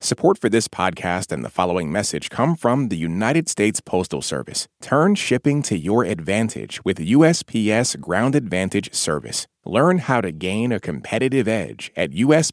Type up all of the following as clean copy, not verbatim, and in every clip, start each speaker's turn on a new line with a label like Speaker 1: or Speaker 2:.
Speaker 1: Support for this podcast and the following message come from the United States Postal Service. Turn shipping to your advantage with USPS Ground Advantage service. Learn how to gain a competitive edge at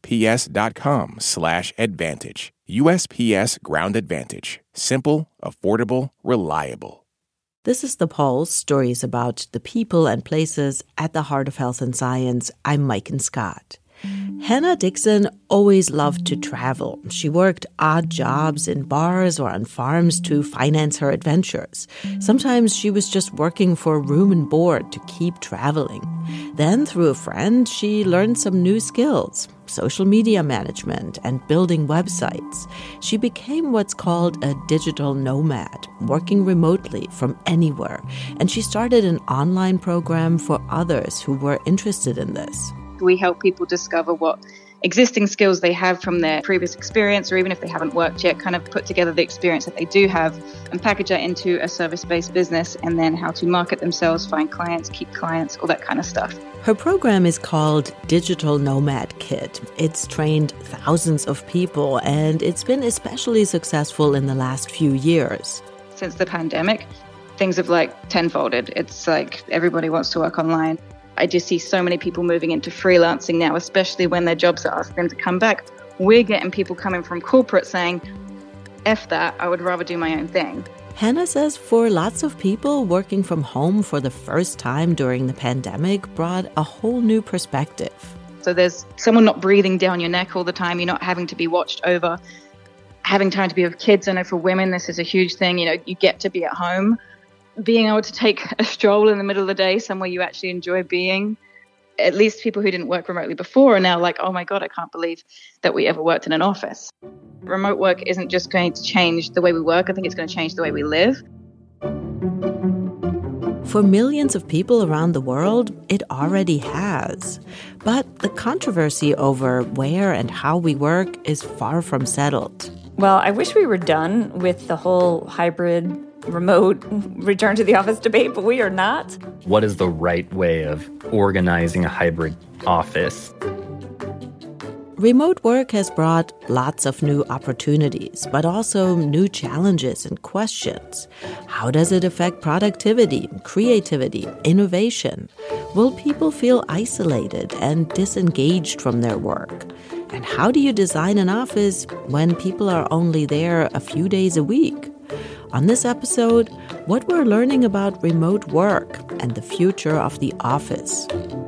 Speaker 1: USPS.com/advantage. USPS Ground Advantage. Simple, affordable, reliable.
Speaker 2: This is The Pulse, stories about the people and places at the heart of health and science. I'm Maiken Scott. Hannah Dixon always loved to travel. She worked odd jobs in bars or on farms to finance her adventures. Sometimes she was just working for room and board to keep traveling. Then, through a friend, she learned some new skills: social media management and building websites. She became what's called a digital nomad, working remotely from anywhere. And she started an online program for others who were interested in this.
Speaker 3: We help people discover what existing skills they have from their previous experience, or even if they haven't worked yet, kind of put together the experience that they do have and package that into a service-based business, and then how to market themselves, find clients, keep clients, all that kind of stuff.
Speaker 2: Her program is called Digital Nomad Kit. It's trained thousands of people, and it's been especially successful in the last few years.
Speaker 3: Since the pandemic, things have tenfolded. It's like everybody wants to work online. I just see so many people moving into freelancing now, especially when their jobs are asking them to come back. We're getting people coming from corporate saying, F that, I would rather do my own thing.
Speaker 2: Hannah says for lots of people, working from home for the first time during the pandemic brought a whole new perspective.
Speaker 3: So there's someone not breathing down your neck all the time. You're not having to be watched over, having time to be with kids. I know for women, this is a huge thing. You get to be at home. Being able to take a stroll in the middle of the day somewhere you actually enjoy being. At least people who didn't work remotely before are now like, oh my God, I can't believe that we ever worked in an office. Remote work isn't just going to change the way we work. I think it's going to change the way we live.
Speaker 2: For millions of people around the world, it already has. But the controversy over where and how we work is far from settled.
Speaker 4: Well, I wish we were done with the whole hybrid remote return to the office debate, but we are not.
Speaker 5: What is the right way of organizing a hybrid office?
Speaker 2: Remote work has brought lots of new opportunities, but also new challenges and questions. How does it affect productivity, creativity, innovation? Will people feel isolated and disengaged from their work? And how do you design an office when people are only there a few days a week? On this episode, what we're learning about remote work and the future of the office.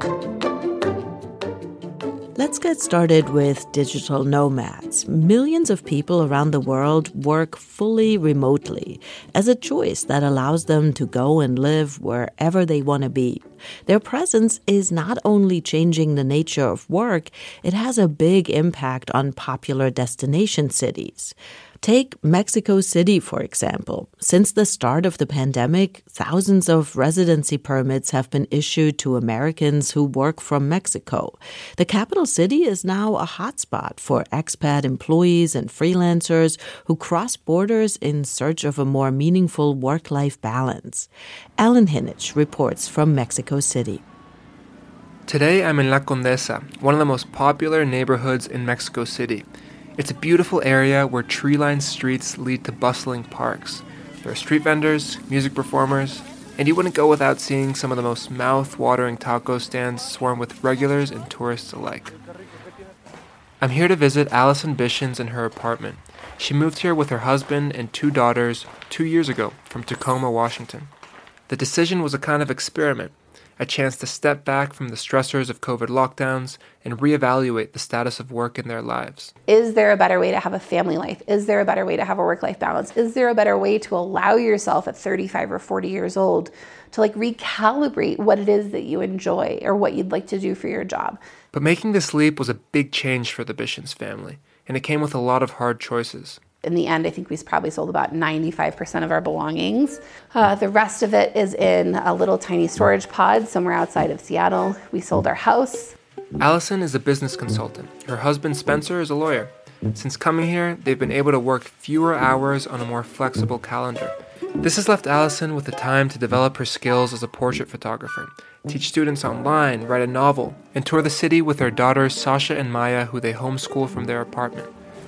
Speaker 2: Let's get started with digital nomads. Millions of people around the world work fully remotely as a choice that allows them to go and live wherever they want to be. Their presence is not only changing the nature of work, it has a big impact on popular destination cities. Take Mexico City, for example. Since the start of the pandemic, thousands of residency permits have been issued to Americans who work from Mexico. The capital city is now a hotspot for expat employees and freelancers who cross borders in search of a more meaningful work-life balance. Alan Hinich reports from Mexico City.
Speaker 6: Today I'm in La Condesa, one of the most popular neighborhoods in Mexico City. It's a beautiful area where tree-lined streets lead to bustling parks. There are street vendors, music performers, and you wouldn't go without seeing some of the most mouth-watering taco stands swarm with regulars and tourists alike. I'm here to visit Allison Bishens in her apartment. She moved here with her husband and 2 daughters 2 years ago from Tacoma, Washington. The decision was a kind of experiment, a chance to step back from the stressors of COVID lockdowns and reevaluate the status of work in their lives.
Speaker 7: Is there a better way to have a family life? Is there a better way to have a work-life balance? Is there a better way to allow yourself at 35 or 40 years old to recalibrate what it is that you enjoy or what you'd like to do for your job?
Speaker 6: But making this leap was a big change for the Bishens family, and it came with a lot of hard choices.
Speaker 7: In the end, I think we probably sold about 95% of our belongings. The rest of it is in a little tiny storage pod somewhere outside of Seattle. We sold our house.
Speaker 6: Allison is a business consultant. Her husband, Spencer, is a lawyer. Since coming here, they've been able to work fewer hours on a more flexible calendar. This has left Allison with the time to develop her skills as a portrait photographer, teach students online, write a novel, and tour the city with their daughters Sasha and Maya, who they homeschool from their apartment.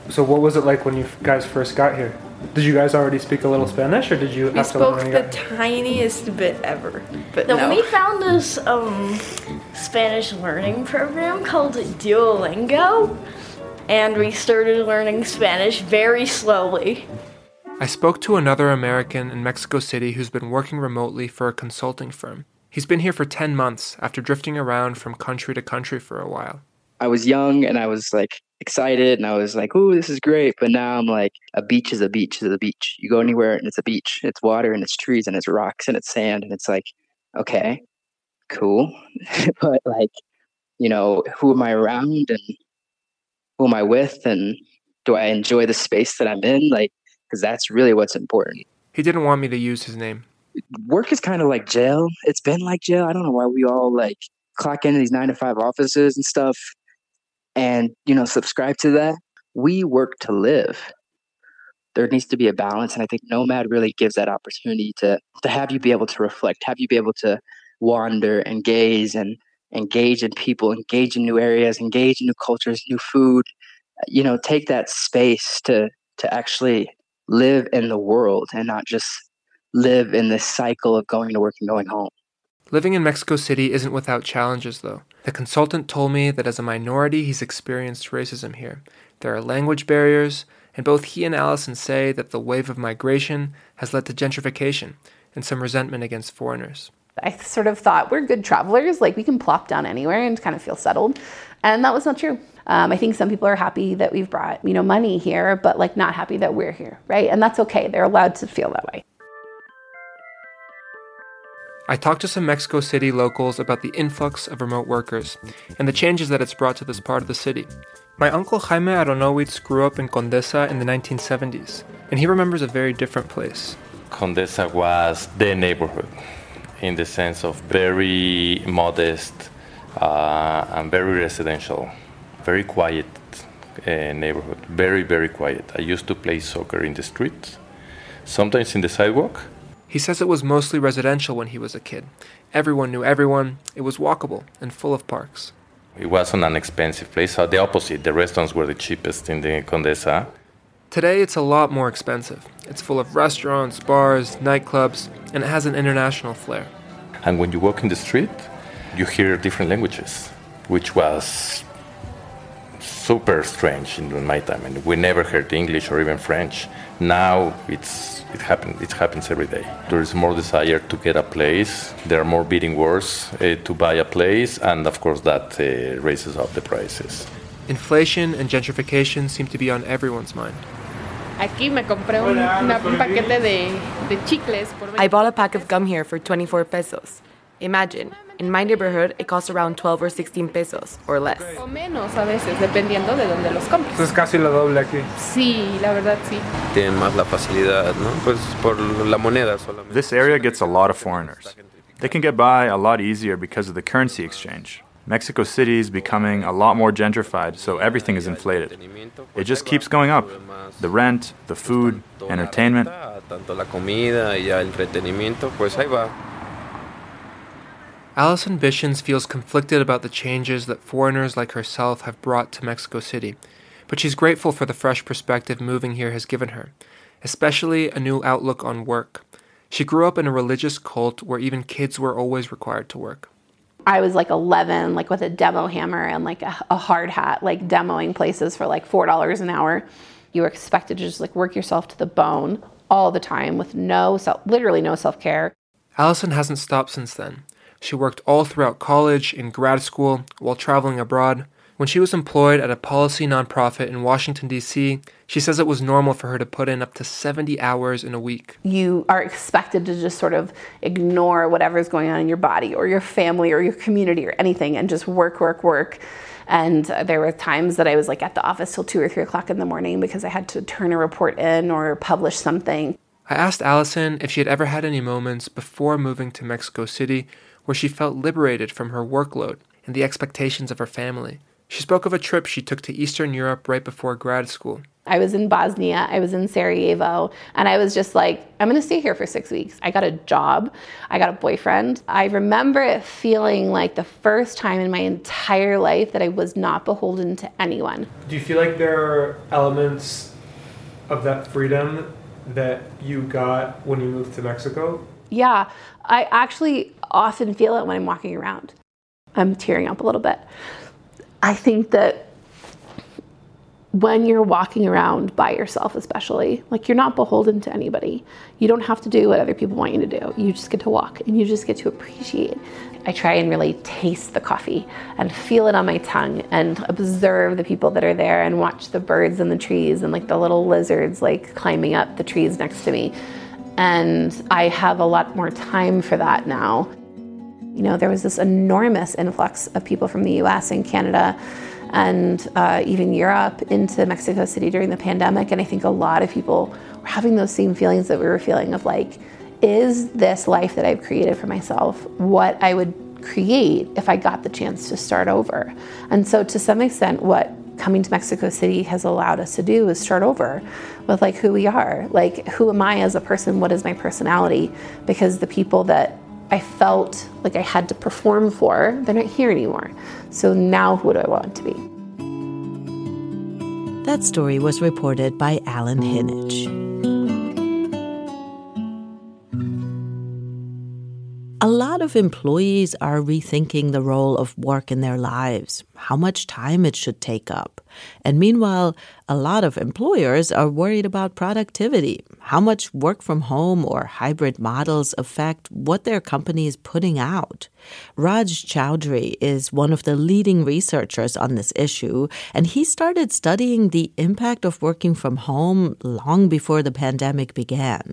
Speaker 6: So what was it like when you guys first got here? Did you guys already speak a little Spanish, or did you have to learn?
Speaker 8: We spoke the tiniest bit ever, but
Speaker 9: Then
Speaker 8: no.
Speaker 9: we found this Spanish learning program called Duolingo, and we started learning Spanish very slowly.
Speaker 6: I spoke to another American in Mexico City who's been working remotely for a consulting firm. He's been here for 10 months after drifting around from country to country for a while.
Speaker 10: I was young and I was like excited and I was like, "Ooh, this is great." But now I'm like, a beach is a beach is a beach. You go anywhere and it's a beach. It's water and it's trees and it's rocks and it's sand. And it's like, okay, cool. But like, you know, who am I around and who am I with? And do I enjoy the space that I'm in? Like, because that's really what's important.
Speaker 6: He didn't want me to use his name.
Speaker 10: Work is kind of like jail. It's been like jail. I don't know why we all like clock into these 9-to-5 offices and stuff. And, you know, subscribe to that. We work to live. There needs to be a balance. And I think Nomad really gives that opportunity to have you be able to reflect, have you be able to wander and gaze and engage in people, engage in new areas, engage in new cultures, new food, you know, take that space to actually live in the world and not just live in this cycle of going to work and going home.
Speaker 6: Living in Mexico City isn't without challenges, though. The consultant told me that as a minority, he's experienced racism here. There are language barriers, and both he and Allison say that the wave of migration has led to gentrification and some resentment against foreigners.
Speaker 7: I sort of thought we're good travelers, like we can plop down anywhere and kind of feel settled. And that was not true. I think some people are happy that we've brought, you know, money here, but like not happy that we're here, right? And that's okay. They're allowed to feel that way.
Speaker 6: I talked to some Mexico City locals about the influx of remote workers and the changes that it's brought to this part of the city. My uncle Jaime Aronowitz grew up in Condesa in the 1970s, and he remembers a very different place.
Speaker 11: Condesa was the neighborhood in the sense of very modest and very residential, very quiet neighborhood, very, very quiet. I used to play soccer in the streets, sometimes in the sidewalk.
Speaker 6: He says it was mostly residential when he was a kid. Everyone knew everyone. It was walkable and full of parks.
Speaker 11: It wasn't an expensive place. The opposite, the restaurants were the cheapest in the Condesa.
Speaker 6: Today, it's a lot more expensive. It's full of restaurants, bars, nightclubs, and it has an international flair.
Speaker 11: And when you walk in the street, you hear different languages, which was super strange in my time. And we never heard English or even French. Now it happens every day. There is more desire to get a place. There are more bidding wars to buy a place, and of course that raises up the prices.
Speaker 6: Inflation and gentrification seem to be on everyone's mind.
Speaker 12: Aquí me compré un paquete de chicles.
Speaker 13: I bought a pack of gum here for 24 pesos. Imagine, in my neighborhood, it costs around 12 or 16 pesos, or less.
Speaker 12: O menos a veces, dependiendo de dónde los compres.
Speaker 6: Es casi lo doble aquí.
Speaker 12: Sí, la verdad sí.
Speaker 14: Tienen más la facilidad, ¿no? Pues por la moneda solamente.
Speaker 15: This area gets a lot of foreigners. They can get by a lot easier because of the currency exchange. Mexico City is becoming a lot more gentrified, so everything is inflated. It just keeps going up. The rent, the food, entertainment.
Speaker 14: Tanto la comida y el entretenimiento, pues ahí va.
Speaker 6: Allison Bishens feels conflicted about the changes that foreigners like herself have brought to Mexico City, but she's grateful for the fresh perspective moving here has given her, especially a new outlook on work. She grew up in a religious cult where even kids were always required to work.
Speaker 7: I was like 11, like with a demo hammer and like a hard hat, like demoing places for like $4 an hour. You were expected to just like work yourself to the bone all the time with literally no self-care.
Speaker 6: Allison hasn't stopped since then. She worked all throughout college, in grad school, while traveling abroad. When she was employed at a policy nonprofit in Washington, D.C., she says it was normal for her to put in up to 70 hours in a week.
Speaker 7: You are expected to just sort of ignore whatever's going on in your body or your family or your community or anything and just work. And there were times that I was like at the office till 2 or 3 o'clock in the morning because I had to turn a report in or publish something.
Speaker 6: I asked Allison if she had ever had any moments before moving to Mexico City where she felt liberated from her workload and the expectations of her family. She spoke of a trip she took to Eastern Europe right before grad school.
Speaker 7: I was in Bosnia, I was in Sarajevo, and I was just like, I'm gonna stay here for 6 weeks. I got a job, I got a boyfriend. I remember it feeling like the first time in my entire life that I was not beholden to anyone.
Speaker 6: Do you feel like there are elements of that freedom that you got when you moved to Mexico?
Speaker 7: Yeah, I actually often feel it when I'm walking around. I'm tearing up a little bit. I think that when you're walking around by yourself, especially, like, you're not beholden to anybody. You don't have to do what other people want you to do. You just get to walk and you just get to appreciate. I try and really taste the coffee and feel it on my tongue and observe the people that are there and watch the birds in the trees and like the little lizards like climbing up the trees next to me. And I have a lot more time for that now. You know, there was this enormous influx of people from the US and Canada and even Europe into Mexico City during the pandemic. And I think a lot of people were having those same feelings that we were feeling of like, is this life that I've created for myself what I would create if I got the chance to start over? And so to some extent, what coming to Mexico City has allowed us to do is start over with like who we are. Like, who am I as a person? What is my personality? Because the people that I felt like I had to perform for, they're not here anymore. So now who do I want to be?
Speaker 2: That story was reported by Alan Hinnage. A lot of employees are rethinking the role of work in their lives, how much time it should take up. And meanwhile, a lot of employers are worried about productivity, how much work from home or hybrid models affect what their company is putting out. Raj Chowdhury is one of the leading researchers on this issue, and he started studying the impact of working from home long before the pandemic began.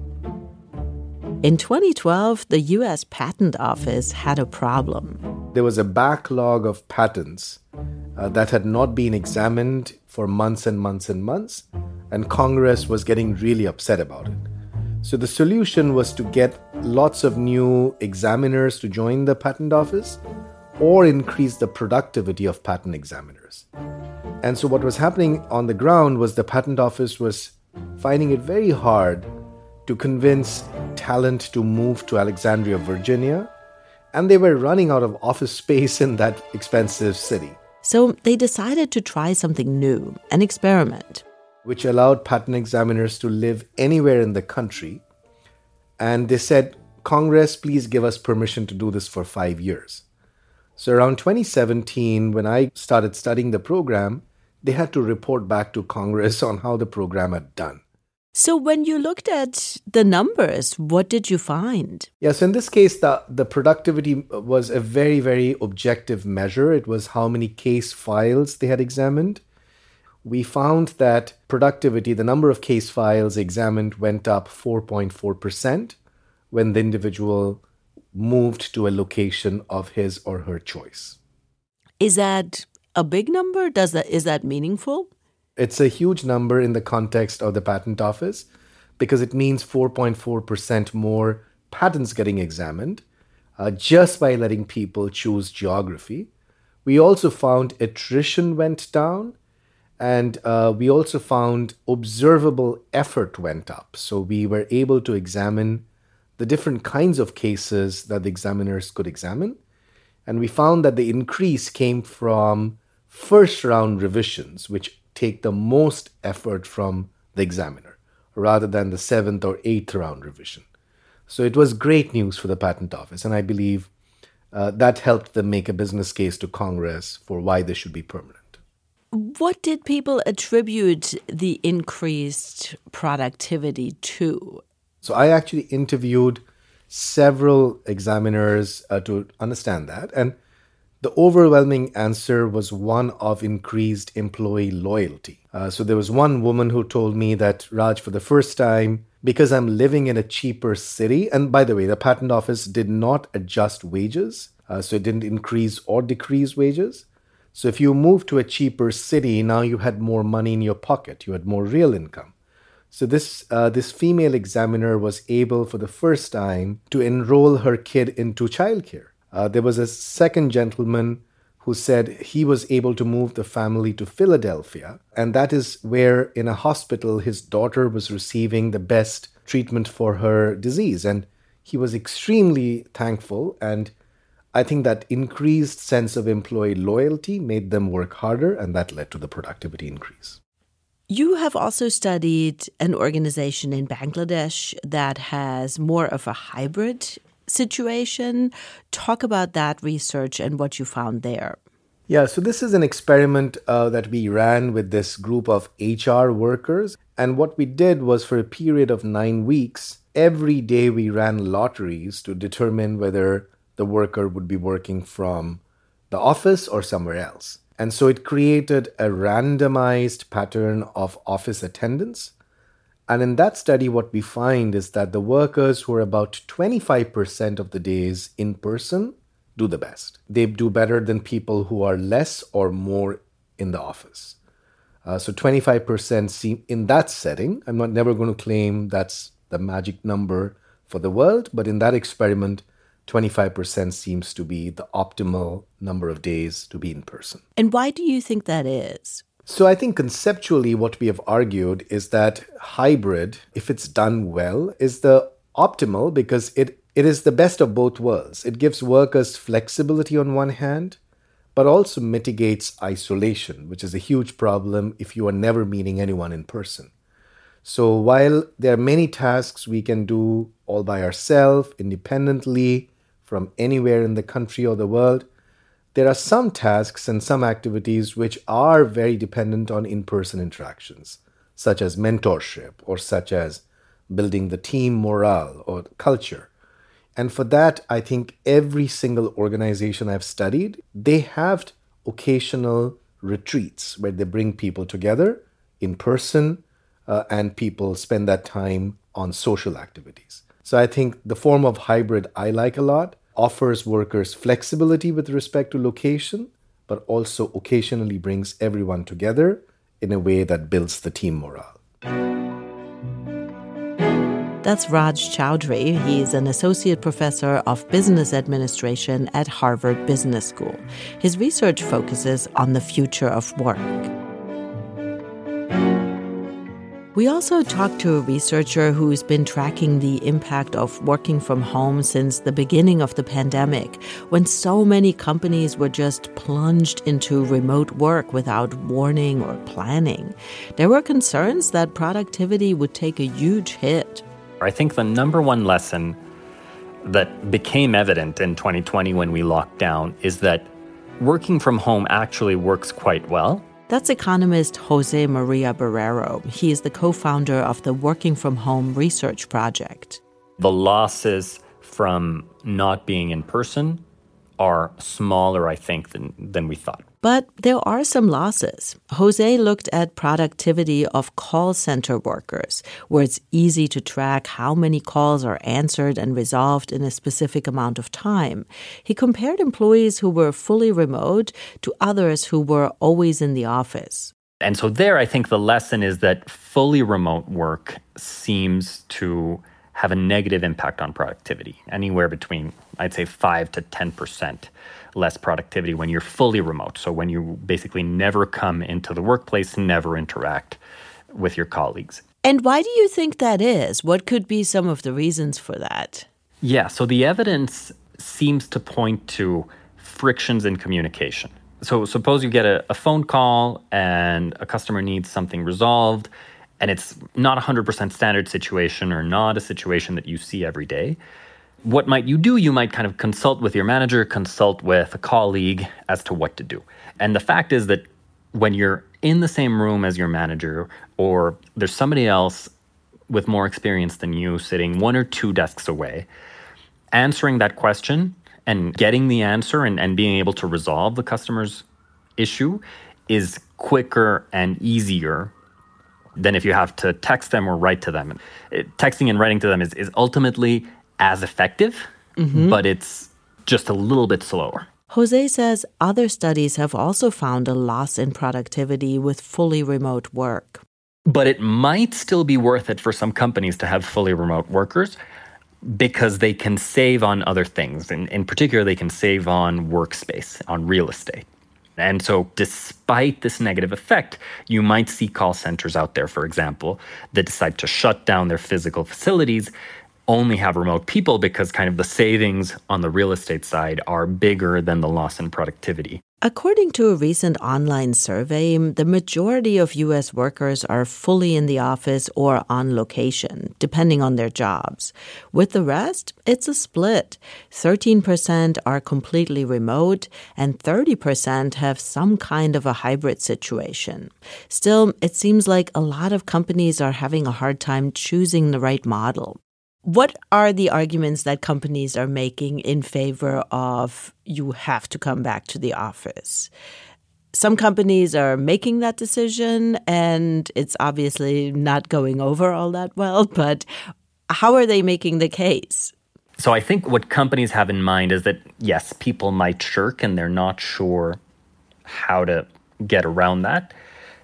Speaker 2: In 2012, the U.S. Patent Office had a problem.
Speaker 16: There was a backlog of patents that had not been examined for months and months and months, and Congress was getting really upset about it. So the solution was to get lots of new examiners to join the Patent Office or increase the productivity of patent examiners. And so what was happening on the ground was the Patent Office was finding it very hard to convince talent to move to Alexandria, Virginia, and they were running out of office space in that expensive city.
Speaker 2: So they decided to try something new, an experiment,
Speaker 16: which allowed patent examiners to live anywhere in the country. And they said, Congress, please give us permission to do this for 5 years. So around 2017, when I started studying the program, they had to report back to Congress on how the program had done.
Speaker 2: So when you looked at the numbers, what did you find?
Speaker 16: Yes, in this case, the productivity was a very, very objective measure. It was how many case files they had examined. We found that productivity, the number of case files examined, went up 4.4% when the individual moved to a location of his or her choice.
Speaker 2: Is that a big number? Is that meaningful?
Speaker 16: It's a huge number in the context of the Patent Office because it means 4.4% more patents getting examined just by letting people choose geography. We also found attrition went down, and we also found observable effort went up. So we were able to examine the different kinds of cases that the examiners could examine. And we found that the increase came from first round revisions, which take the most effort from the examiner, rather than the 7th or 8th round revision. So it was great news for the Patent Office, and I believe that helped them make a business case to Congress for why they should be permanent.
Speaker 2: What did people attribute the increased productivity to?
Speaker 16: So I actually interviewed several examiners to understand that, and the overwhelming answer was one of increased employee loyalty. So there was one woman who told me that, Raj, for the first time, because I'm living in a cheaper city, and by the way, the Patent Office did not adjust wages, so it didn't increase or decrease wages. So if you moved to a cheaper city, now you had more money in your pocket, you had more real income. So this female examiner was able for the first time to enroll her kid into childcare. There was a second gentleman who said he was able to move the family to Philadelphia. And that is where, in a hospital, his daughter was receiving the best treatment for her disease. And he was extremely thankful. And I think that increased sense of employee loyalty made them work harder, and that led to the productivity increase.
Speaker 2: You have also studied an organization in Bangladesh that has more of a hybrid situation. Talk about that research and what you found there.
Speaker 16: Yeah, so this is an experiment that we ran with this group of HR workers. And what we did was, for a period of 9 weeks, every day we ran lotteries to determine whether the worker would be working from the office or somewhere else. And so it created a randomized pattern of office attendance. And in that study, what we find is that the workers who are about 25% of the days in person do the best. They do better than people who are less or more in the office. So 25% seem in that setting. I'm never going to claim that's the magic number for the world, but in that experiment, 25% seems to be the optimal number of days to be in person.
Speaker 2: And why do you think that is?
Speaker 16: So I think conceptually what we have argued is that hybrid, if it's done well, is the optimal because it is the best of both worlds. It gives workers flexibility on one hand, but also mitigates isolation, which is a huge problem if you are never meeting anyone in person. So while there are many tasks we can do all by ourselves, independently, from anywhere in the country or the world, there are some tasks and some activities which are very dependent on in-person interactions, such as mentorship or such as building the team morale or culture. And for that, I think every single organization I've studied, they have occasional retreats where they bring people together in person and people spend that time on social activities. So I think the form of hybrid I like a lot offers workers flexibility with respect to location, but also occasionally brings everyone together in a way that builds the team morale.
Speaker 2: That's Raj Chowdhury. He's an associate professor of business administration at Harvard Business School. His research focuses on the future of work. We also talked to a researcher who's been tracking the impact of working from home since the beginning of the pandemic, when so many companies were just plunged into remote work without warning or planning. There were concerns that productivity would take a huge hit.
Speaker 5: I think the number one lesson that became evident in 2020 when we locked down is that working from home actually works quite well.
Speaker 2: That's economist Jose Maria Barrero. He is the co-founder of the Working From Home Research Project.
Speaker 5: The losses from not being in person are smaller, I think, than we thought.
Speaker 2: But there are some losses. Jose looked at productivity of call center workers, where it's easy to track how many calls are answered and resolved in a specific amount of time. He compared employees who were fully remote to others who were always in the office.
Speaker 5: And so there, I think the lesson is that fully remote work seems to have a negative impact on productivity, anywhere between, I'd say, 5 to 10% less productivity when you're fully remote. So when you basically never come into the workplace, never interact with your colleagues.
Speaker 2: And why do you think that is? What could be some of the reasons for that?
Speaker 5: Yeah, so the evidence seems to point to frictions in communication. So suppose you get a phone call and a customer needs something resolved, and it's not a 100% standard situation or not a situation that you see every day. What might you do? You might kind of consult with your manager, consult with a colleague as to what to do. And the fact is that when you're in the same room as your manager, or there's somebody else with more experience than you sitting 1 or 2 desks away, answering that question and getting the answer and being able to resolve the customer's issue is quicker and easier than if you have to text them or write to them. Texting and writing to them is ultimately as effective, but it's just a little bit slower.
Speaker 2: Jose says other studies have also found a loss in productivity with fully remote work.
Speaker 5: But it might still be worth it for some companies to have fully remote workers. because they can save on other things. In particular, they can save on workspace, on real estate. And so despite this negative effect, you might see call centers out there, for example, that decide to shut down their physical facilities, only have remote people because kind of the savings on the real estate side are bigger than the loss in productivity.
Speaker 2: According to a recent online survey, the majority of U.S. workers are fully in the office or on location, depending on their jobs. With the rest, it's a split. 13% are completely remote, and 30% have some kind of a hybrid situation. Still, it seems like a lot of companies are having a hard time choosing the right model. What are the arguments that companies are making in favor of you have to come back to the office? Some companies are making that decision, and it's obviously not going over all that well, but how are they making the case?
Speaker 5: So I think what companies have in mind is that, yes, people might shirk and they're not sure how to get around that.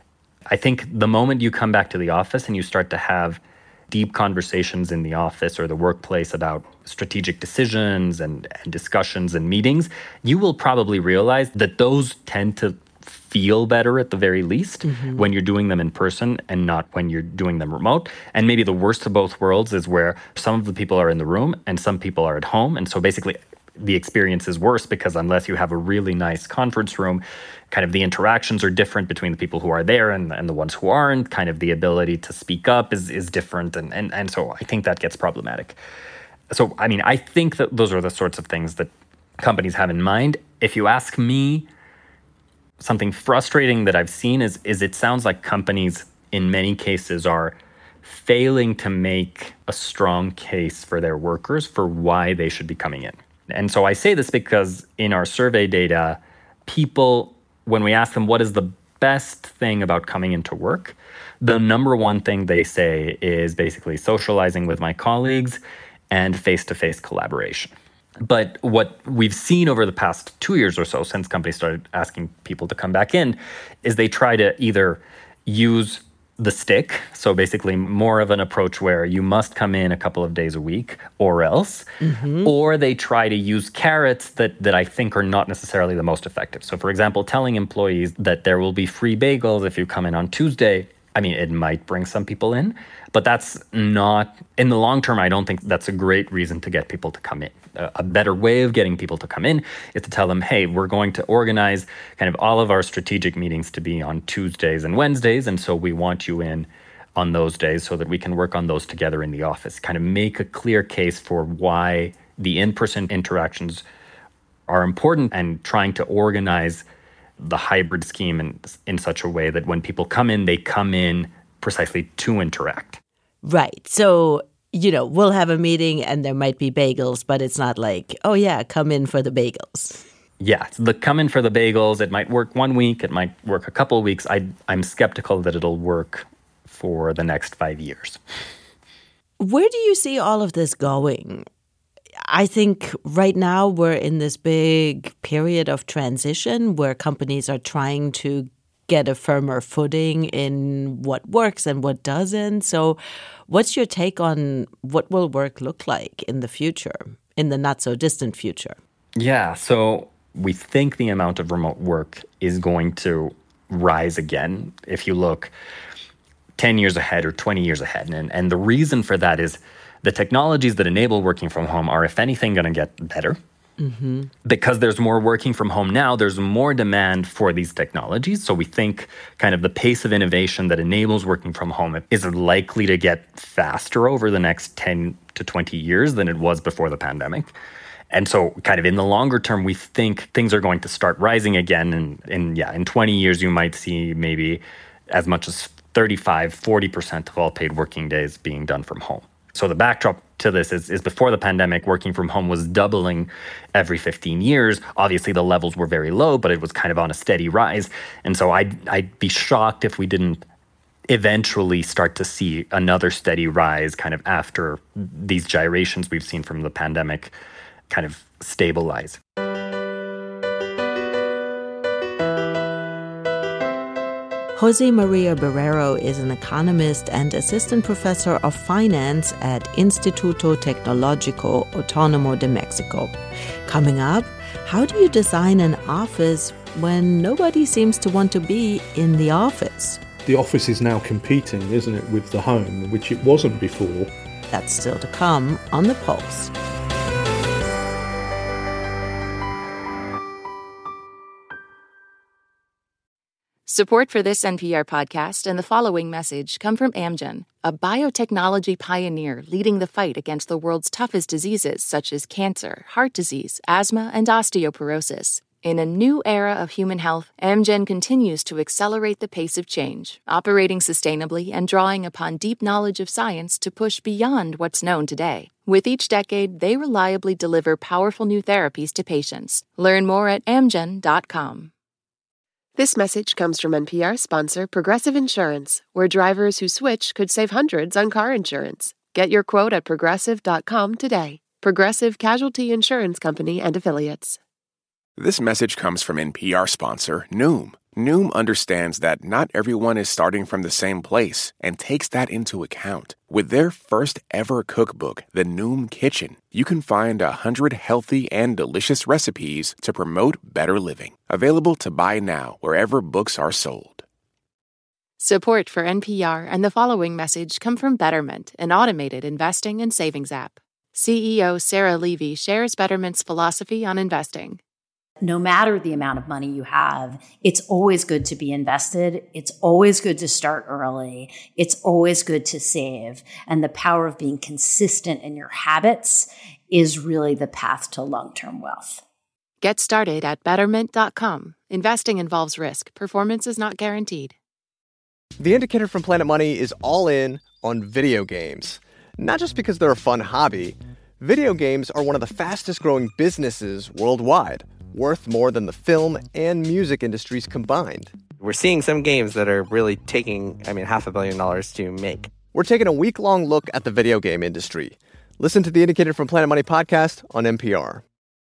Speaker 5: I think the moment you come back to the office and you start to have deep conversations in the office or the workplace about strategic decisions and discussions and meetings, you will probably realize that those tend to feel better at the very least when you're doing them in person and not when you're doing them remote. And maybe the worst of both worlds is where some of the people are in the room and some people are at home. And so basically the experience is worse because unless you have a really nice conference room, kind of the interactions are different between the people who are there and the ones who aren't. Kind of the ability to speak up is different. And so I think that gets problematic. So, I mean, I think that those are the sorts of things that companies have in mind. If you ask me, something frustrating that I've seen is it sounds like companies in many cases are failing to make a strong case for their workers for why they should be coming in. And so I say this because in our survey data, people, when we ask them what is the best thing about coming into work, the number one thing they say is basically socializing with my colleagues and face-to-face collaboration. But what we've seen over the past 2 years or so, since companies started asking people to come back in, is they try to either use the stick, so basically more of an approach where you must come in a couple of days a week or else, or they try to use carrots that I think are not necessarily the most effective. So for example, telling employees that there will be free bagels if you come in on Tuesday, I mean, it might bring some people in, but that's not, in the long term, I don't think that's a great reason to get people to come in. A better way of getting people to come in is to tell them, hey, we're going to organize kind of all of our strategic meetings to be on Tuesdays and Wednesdays, and so we want you in on those days so that we can work on those together in the office. Kind of make a clear case for why the in-person interactions are important and trying to organize the hybrid scheme in such a way that when people come in, they come in precisely to interact.
Speaker 2: Right. So, you know, we'll have a meeting and there might be bagels, but it's not like, oh yeah, come in for the bagels.
Speaker 5: Yeah, the come in for the bagels, it might work 1 week, it might work a couple of weeks. I'm skeptical that it'll work for the next 5 years.
Speaker 2: Where do you see all of this going? I think right now we're in this big period of transition where companies are trying to get a firmer footing in what works and what doesn't. So what's your take on what will work look like in the future, in the not so distant future?
Speaker 5: Yeah, so we think the amount of remote work is going to rise again if you look 10 years ahead or 20 years ahead. And the reason for that is the technologies that enable working from home are, if anything, going to get better. Because there's more working from home now, there's more demand for these technologies. So we think kind of the pace of innovation that enables working from home is likely to get faster over the next 10 to 20 years than it was before the pandemic. And so kind of in the longer term, we think things are going to start rising again. And in 20 years, you might see maybe as much as 35-40% of all paid working days being done from home. So the backdrop to this is before the pandemic, working from home was doubling every 15 years. Obviously, the levels were very low, but it was kind of on a steady rise. And so I'd be shocked if we didn't eventually start to see another steady rise kind of after these gyrations we've seen from the pandemic kind of stabilize.
Speaker 2: Jose Maria Barrero is an economist and assistant professor of finance at Instituto Tecnológico Autónomo de Mexico. Coming up, how do you design an office when nobody seems to want to be in the office?
Speaker 17: The office is now competing, isn't it, with the home, which it wasn't before.
Speaker 2: That's still to come on The Pulse.
Speaker 18: Support for this NPR podcast and the following message come from Amgen, a biotechnology pioneer leading the fight against the world's toughest diseases such as cancer, heart disease, asthma, and osteoporosis. In a new era of human health, Amgen continues to accelerate the pace of change, operating sustainably and drawing upon deep knowledge of science to push beyond what's known today. With each decade, they reliably deliver powerful new therapies to patients. Learn more at amgen.com.
Speaker 13: This message comes from NPR sponsor Progressive Insurance, where drivers who switch could save hundreds on car insurance. Get your quote at progressive.com today. Progressive Casualty Insurance Company and Affiliates.
Speaker 1: This message comes from NPR sponsor Noom. Noom understands that not everyone is starting from the same place and takes that into account. With their first ever cookbook, The Noom Kitchen, you can find 100 healthy and delicious recipes to promote better living. Available to buy now wherever books are sold.
Speaker 18: Support for NPR and the following message come from Betterment, an automated investing and savings app. CEO Sarah Levy shares Betterment's philosophy on investing.
Speaker 19: No matter the amount of money you have, it's always good to be invested. It's always good to start early. It's always good to save. And the power of being consistent in your habits is really the path to long-term wealth.
Speaker 18: Get started at Betterment.com. Investing involves risk. Performance is not guaranteed.
Speaker 20: The Indicator from Planet Money is all in on video games. Not just because they're a fun hobby. Video games are one of the fastest growing businesses worldwide, worth more than the film and music industries combined.
Speaker 21: We're seeing some games that are really taking, $500 million to make.
Speaker 20: We're taking a week-long look at the video game industry. Listen to the Indicator from Planet Money podcast on NPR.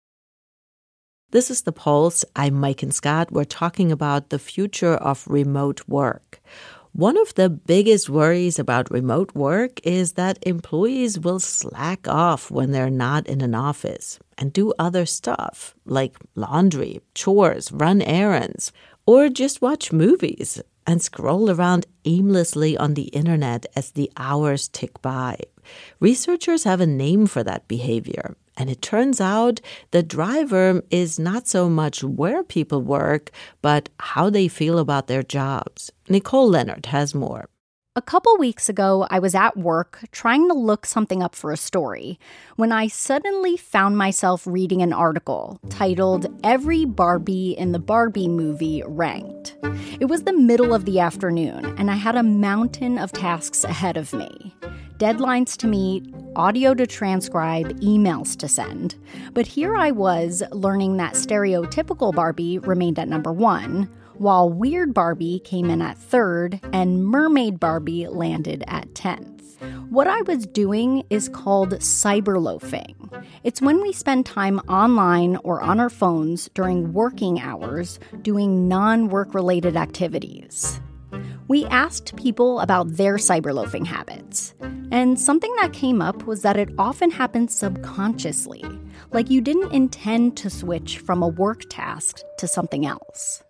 Speaker 2: This is The Pulse. I'm Mike Scott. We're talking about the future of remote work. One of the biggest worries about remote work is that employees will slack off when they're not in an office and do other stuff like laundry, chores, run errands, or just watch movies and scroll around aimlessly on the internet as the hours tick by. Researchers have a name for that behavior, and it turns out the driver is not so much where people work, but how they feel about their jobs. Nicole Leonard has more.
Speaker 22: A couple weeks ago, I was at work trying to look something up for a story when I suddenly found myself reading an article titled "Every Barbie in the Barbie Movie Ranked." It was the middle of the afternoon, and I had a mountain of tasks ahead of me. Deadlines to meet, audio to transcribe, emails to send. But here I was learning that stereotypical Barbie remained at number 1, while Weird Barbie came in at 3rd, and Mermaid Barbie landed at 10th. What I was doing is called cyberloafing. It's when we spend time online or on our phones during working hours doing non-work-related activities. We asked people about their cyberloafing habits, and something that came up was that it often happens subconsciously, like you didn't intend to switch from a work task to something else.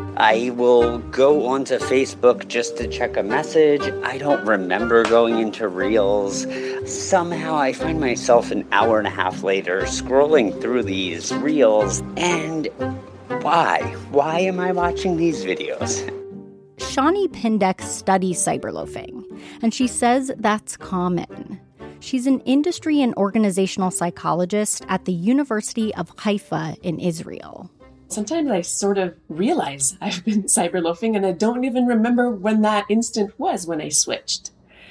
Speaker 23: I will go onto Facebook just to check a message. I don't remember going into Reels. Somehow I find myself an hour and a half later scrolling through these Reels, and why? Why am I watching these videos?
Speaker 22: Shawnee Pindek studies cyberloafing, and she says that's common. She's an industry and organizational psychologist at the University of Haifa in Israel.
Speaker 24: Sometimes I sort of realize I've been cyberloafing and I don't even remember when that instant was when I switched.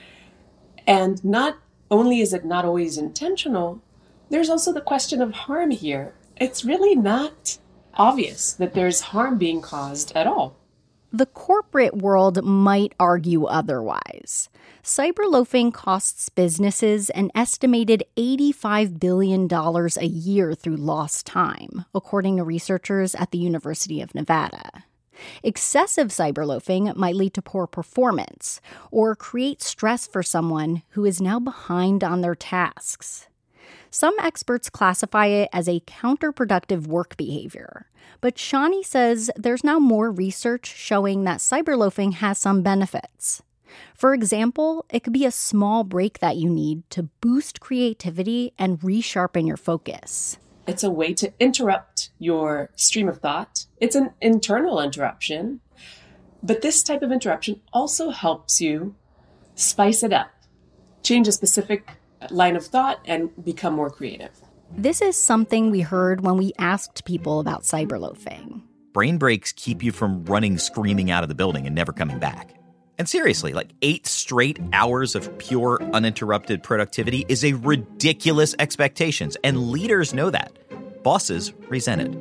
Speaker 24: And not only is it not always intentional, there's also the question of harm here. It's really not obvious that there's harm being caused at all.
Speaker 22: The corporate world might argue otherwise. Cyberloafing costs businesses an estimated $85 billion a year through lost time, according to researchers at the University of Nevada. Excessive cyberloafing might lead to poor performance or create stress for someone who is now behind on their tasks. Some experts classify it as a counterproductive work behavior, but Shani says there's now more research showing that cyberloafing has some benefits. For example, it could be a small break that you need to boost creativity and resharpen your focus.
Speaker 24: It's a way to interrupt your stream of thought. It's an internal interruption, but this type of interruption also helps you spice it up, change a specific line of thought, and become more creative.
Speaker 22: This is something we heard when we asked people about cyberloafing.
Speaker 3: Brain breaks keep you from running screaming out of the building and never coming back. And seriously, 8 straight hours of pure, uninterrupted productivity is a ridiculous expectation, and leaders know that. Bosses resent it.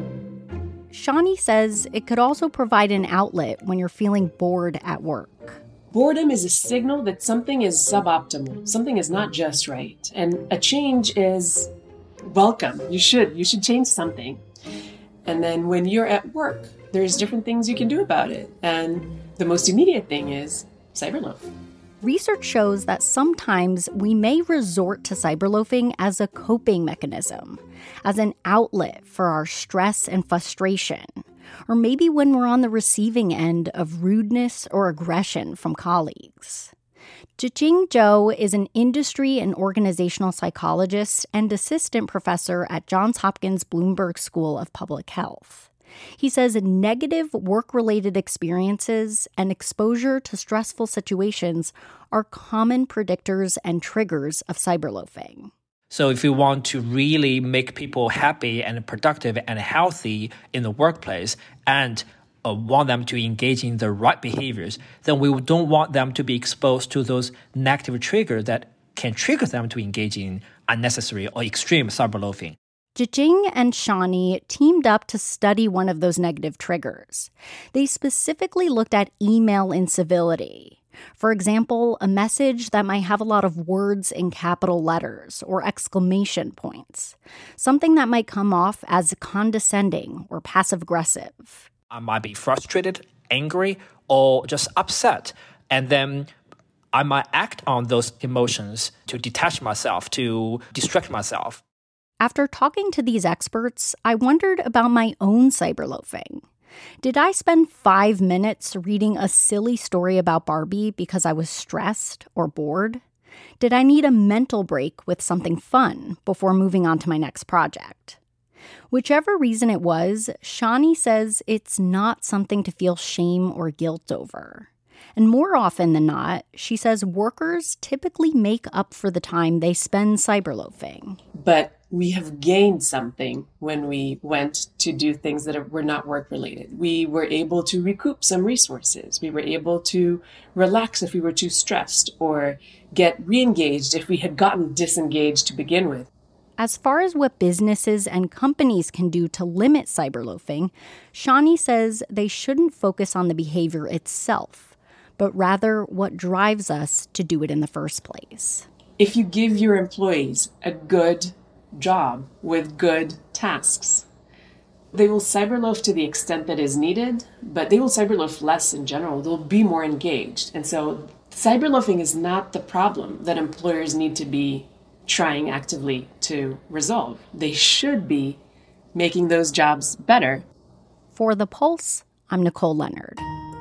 Speaker 22: Shani says it could also provide an outlet when you're feeling bored at work.
Speaker 24: Boredom is a signal that something is suboptimal, something is not just right, and a change is welcome. You should change something. And then when you're at work, there's different things you can do about it, and the most immediate thing is cyberloaf.
Speaker 22: Research shows that sometimes we may resort to cyberloafing as a coping mechanism, as an outlet for our stress and frustration, or maybe when we're on the receiving end of rudeness or aggression from colleagues. Zhijing Zhou is an industry and organizational psychologist and assistant professor at Johns Hopkins Bloomberg School of Public Health. He says negative work-related experiences and exposure to stressful situations are common predictors and triggers of cyberloafing.
Speaker 4: So if we want to really make people happy and productive and healthy in the workplace and want them to engage in the right behaviors, then we don't want them to be exposed to those negative triggers that can trigger them to engage in unnecessary or extreme cyberloafing.
Speaker 22: Zhijing and Shani teamed up to study one of those negative triggers. They specifically looked at email incivility. For example, a message that might have a lot of words in capital letters or exclamation points, something that might come off as condescending or passive-aggressive.
Speaker 4: I might be frustrated, angry, or just upset, and then I might act on those emotions to detach myself, to distract myself.
Speaker 22: After talking to these experts, I wondered about my own cyberloafing. Did I spend 5 minutes reading a silly story about Barbie because I was stressed or bored? Did I need a mental break with something fun before moving on to my next project? Whichever reason it was, Shani says it's not something to feel shame or guilt over. And more often than not, she says workers typically make up for the time they spend cyberloafing.
Speaker 24: But we have gained something when we went to do things that were not work-related. We were able to recoup some resources. We were able to relax if we were too stressed or get re-engaged if we had gotten disengaged to begin with.
Speaker 22: As far as what businesses and companies can do to limit cyberloafing, Shani says they shouldn't focus on the behavior itself, but rather what drives us to do it in the first place.
Speaker 24: If you give your employees a good job with good tasks, they will cyberloaf to the extent that is needed, but they will cyberloaf less in general. They'll be more engaged. And so cyberloafing is not the problem that employers need to be trying actively to resolve. They should be making those jobs better.
Speaker 22: For The Pulse, I'm Nicole Leonard.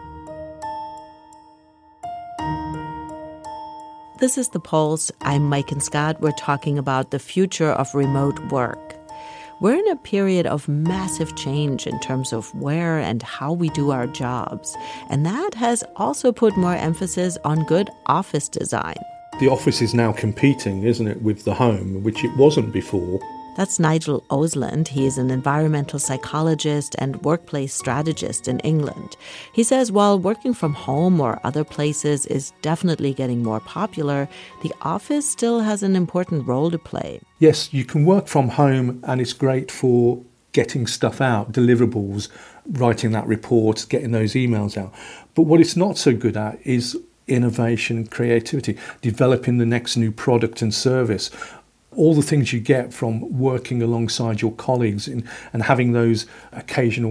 Speaker 2: This is The Pulse. I'm Mike and Scott. We're talking about the future of remote work. We're in a period of massive change in terms of where and how we do our jobs. And that has also put more emphasis on good office design.
Speaker 17: The office is now competing, isn't it, with the home, which it wasn't before.
Speaker 2: That's Nigel Osland. He is an environmental psychologist and workplace strategist in England. He says while working from home or other places is definitely getting more popular, the office still has an important role to play.
Speaker 17: Yes, you can work from home and it's great for getting stuff out, deliverables, writing that report, getting those emails out. But what it's not so good at is innovation, creativity, developing the next new product and service. All the things you get from working alongside your colleagues and having those occasional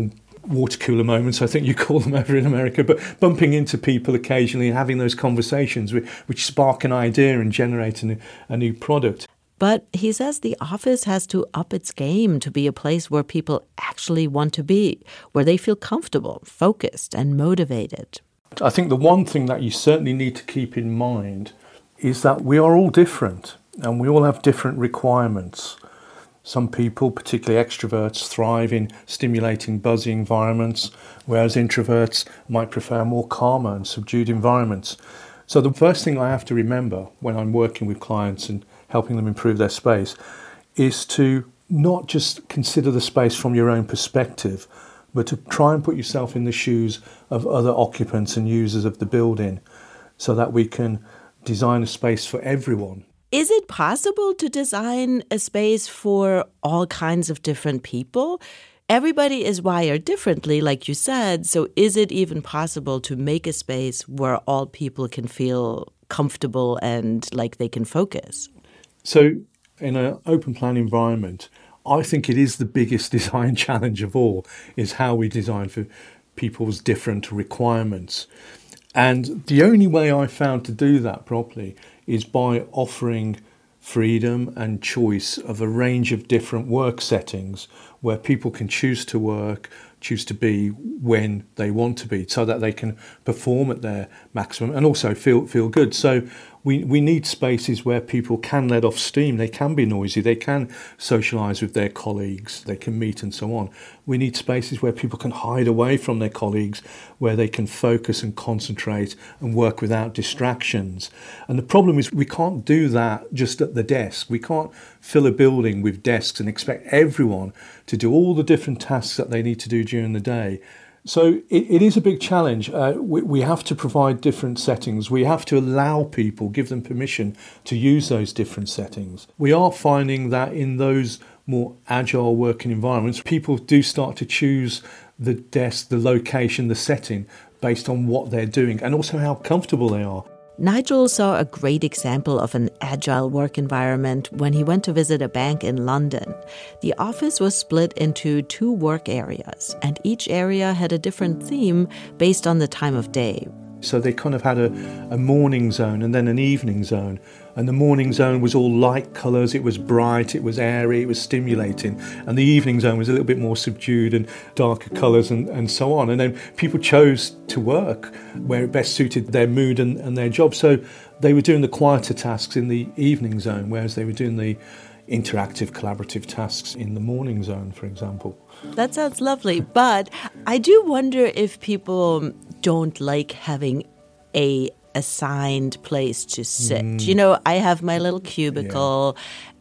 Speaker 17: water cooler moments, I think you call them over in America, but bumping into people occasionally and having those conversations which spark an idea and generate a new product.
Speaker 2: But he says the office has to up its game to be a place where people actually want to be, where they feel comfortable, focused, and motivated.
Speaker 17: I think the one thing that you certainly need to keep in mind is that we are all different and we all have different requirements. Some people, particularly extroverts, thrive in stimulating, buzzy environments, whereas introverts might prefer more calmer and subdued environments. So the first thing I have to remember when I'm working with clients and helping them improve their space is to not just consider the space from your own perspective, but to try and put yourself in the shoes of other occupants and users of the building so that we can design a space for everyone.
Speaker 2: Is it possible to design a space for all kinds of different people? Everybody is wired differently, like you said, so is it even possible to make a space where all people can feel comfortable and like they can focus?
Speaker 17: So in an open plan environment, I think it is the biggest design challenge of all, is how we design for people's different requirements. And the only way I found to do that properly is by offering freedom and choice of a range of different work settings where people can choose to work, choose to be when they want to be, so that they can perform at their maximum and also feel good. So we need spaces where people can let off steam, they can be noisy, they can socialise with their colleagues, they can meet and so on. We need spaces where people can hide away from their colleagues, where they can focus and concentrate and work without distractions. And the problem is we can't do that just at the desk. We can't fill a building with desks and expect everyone to do all the different tasks that they need to do during the day. So it is a big challenge. We have to provide different settings. We have to allow people, give them permission to use those different settings. We are finding that in those more agile working environments, people do start to choose the desk, the location, the setting based on what they're doing and also how comfortable they are.
Speaker 2: Nigel saw a great example of an agile work environment when he went to visit a bank in London. The office was split into 2 work areas, and each area had a different theme based on the time of day.
Speaker 17: So they kind of had a morning zone and then an evening zone. And the morning zone was all light colours, it was bright, it was airy, it was stimulating. And the evening zone was a little bit more subdued and darker colours and so on. And then people chose to work where it best suited their mood and their job. So they were doing the quieter tasks in the evening zone, whereas they were doing the interactive, collaborative tasks in the morning zone, for example.
Speaker 2: That sounds lovely, but I do wonder if people don't like having a assigned place to sit. You know, I have my little cubicle